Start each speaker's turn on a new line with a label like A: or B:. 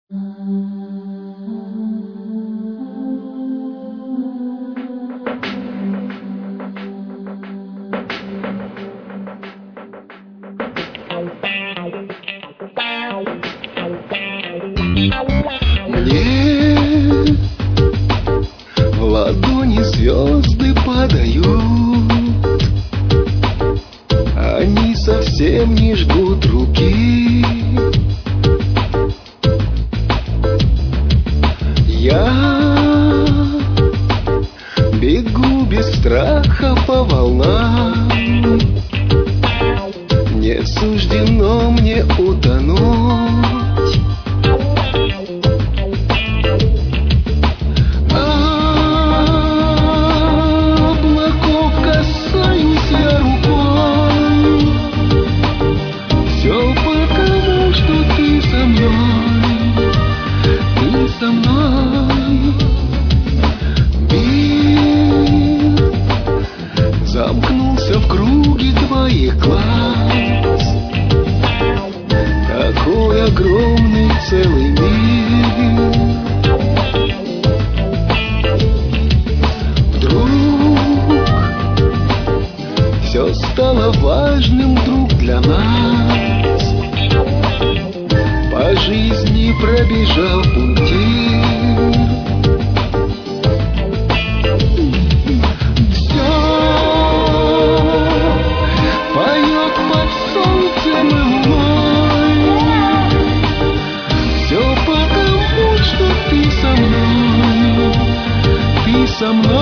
A: Мне в ладони звезды падают, они совсем не жгут руки. Я бегу без страха по волнам, не суждено мне утонуть. Облаков касаюсь я рукой, все потому, что ты со мной, ты со мной. Мир замкнулся в круге твоих глаз, такой огромный целый мир. Вдруг все стало важным, вдруг для нас по жизни пробежал пунктир. Все поет под солнцем и луной, все потому, что ты со мной, ты со мной.